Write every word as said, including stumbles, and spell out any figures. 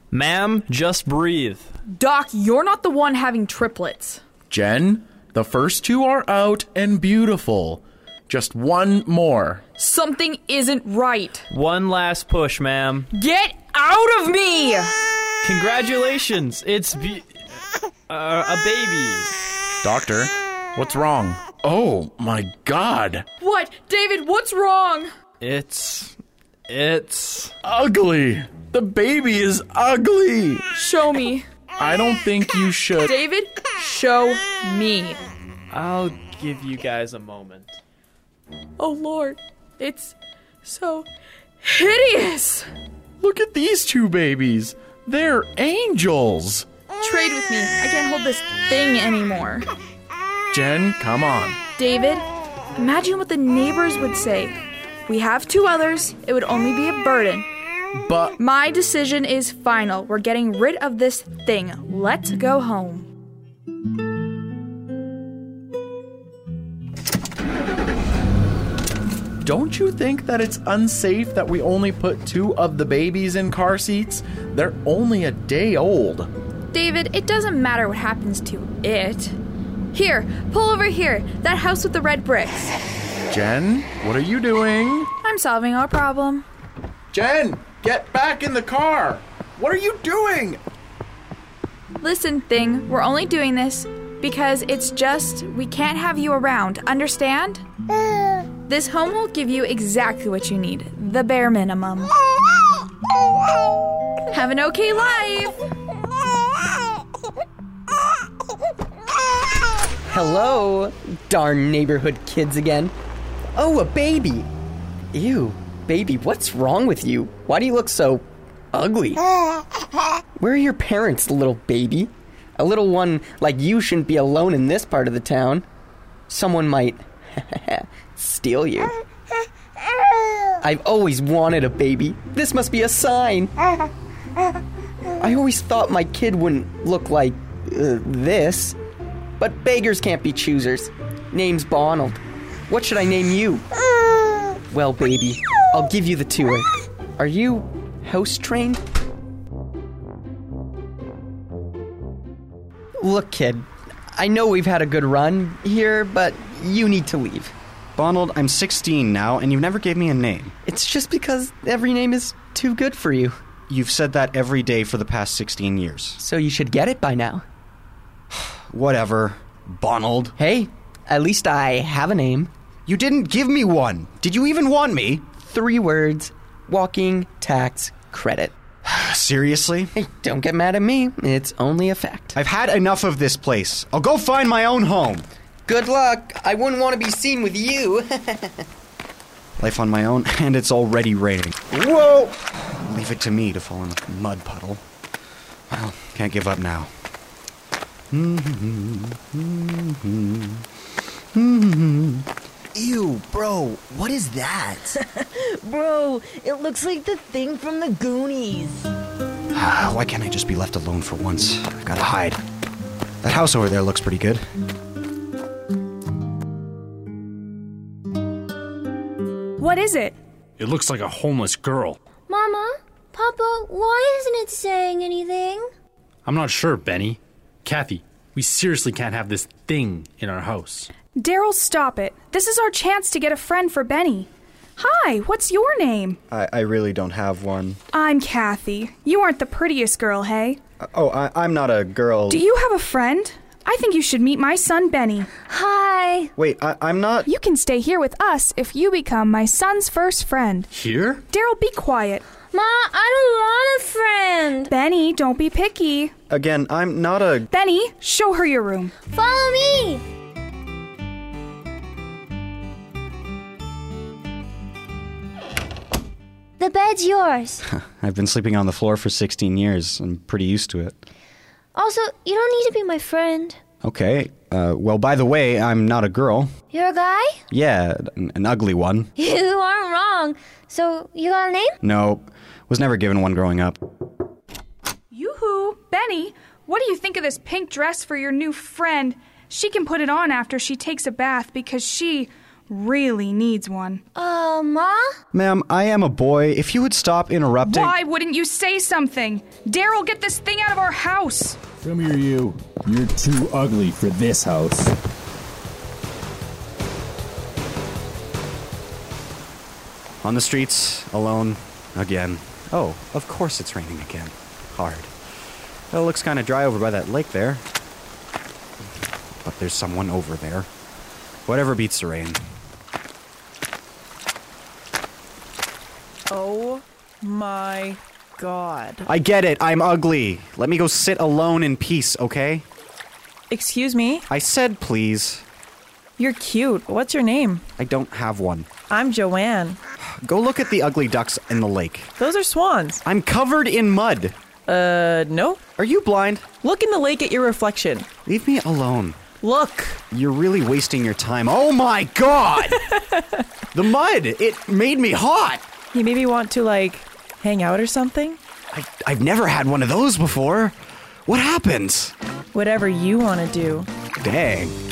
Ma'am, just breathe. Doc, you're not the one having triplets. Jen, the first two are out and beautiful. Just one more. Something isn't right. One last push, ma'am. Get out of me! Congratulations, it's be- uh, a baby. Doctor, what's wrong? Oh, my God. What? David, what's wrong? It's... it's... Ugly. The baby is ugly. Show me. I don't think you should. David, show me. I'll give you guys a moment. Oh, Lord. It's so hideous. Look at these two babies. They're angels. Trade with me. I can't hold this thing anymore. Jen, come on. David, imagine what the neighbors would say. We have two others. It would only be a burden. But My decision is final. We're getting rid of this thing. Let's go home. don't you think that it's unsafe that we only put two of the babies in car seats? They're only a day old. David, it doesn't matter what happens to it. Here, pull over here. That house with the red bricks. Jen, what are you doing? I'm solving our problem. Jen, get back in the car. What are you doing? Listen, thing, we're only doing this because it's just we can't have you around, understand? This home will give you exactly what you need, the bare minimum. Have an okay life. Hello, darn neighborhood kids again. Oh, a baby. Ew, baby, what's wrong with you? Why do you look so ugly? Where are your parents, little baby? A little one like you shouldn't be alone in this part of the town. Someone might steal you. I've always wanted a baby. This must be a sign. I always thought my kid wouldn't look like uh, this. But beggars can't be choosers. Name's Bonald. What should I name you? Well, baby, I'll give you the tour. Are you house trained? Look, kid, I know we've had a good run here, but you need to leave. Bonald, I'm sixteen now, and you never gave me a name. It's just because every name is too good for you. You've said that every day for the past sixteen years. So you should get it by now. Whatever, Bonald. Hey, at least I have a name. You didn't give me one. Did you even want me? Three words. Walking tax credit. Seriously? Hey, don't get mad at me. It's only a fact. I've had enough of this place. I'll go find my own home. Good luck. I wouldn't want to be seen with you. Life on my own, and it's already raining. Whoa! Leave it to me to fall in a mud puddle. Well, can't give up now. Ew, bro, what is that? Bro, it looks like the thing from the Goonies. Why can't I just be left alone for once? I've gotta hide. That house over there looks pretty good. What is it? It looks like a homeless girl. Mama, Papa, why isn't it saying anything? I'm not sure, Benny. Kathy, we seriously can't have this thing in our house. Daryl, stop it. This is our chance to get a friend for Benny. Hi, what's your name? I, I really don't have one. I'm Kathy. You aren't the prettiest girl, hey? Uh, oh, I, I'm not a girl. Do you have a friend? I think you should meet my son, Benny. Hi. Wait, I, I'm not... You can stay here with us if you become my son's first friend. Here? Daryl, be quiet. Ma, I don't want a friend. Benny, don't be picky. Again, I'm not a... Benny, show her your room. Follow me. The bed's yours. I've been sleeping on the floor for sixteen years. I'm pretty used to it. Also, you don't need to be my friend. Okay. Uh, well, by the way, I'm not a girl. You're a guy? Yeah, an, an ugly one. You aren't wrong. So, you got a name? No, was never given one growing up. Yoo-hoo! Benny, what do you think of this pink dress for your new friend? She can put it on after she takes a bath because she, really needs one. Uh, Ma? Ma'am, I am a boy. If you would stop interrupting. Why wouldn't you say something? Daryl, get this thing out of our house! Come here, you. You're too ugly for this house. On the streets, alone, again. Oh, of course it's raining again. Hard. Well, it looks kind of dry over by that lake there. But there's someone over there. Whatever beats the rain. Oh my god. I get it, I'm ugly. Let me go sit alone in peace, okay? Excuse me? I said please. You're cute. What's your name? I don't have one. I'm Joanne. Go look at the ugly ducks in the lake. Those are swans. I'm covered in mud. Uh, no. Are you blind? Look in the lake at your reflection. Leave me alone. Look. You're really wasting your time. Oh my god! The mud! It made me hot! You maybe want to, like, hang out or something? I, I've never had one of those before. What happens? Whatever you want to do. Dang.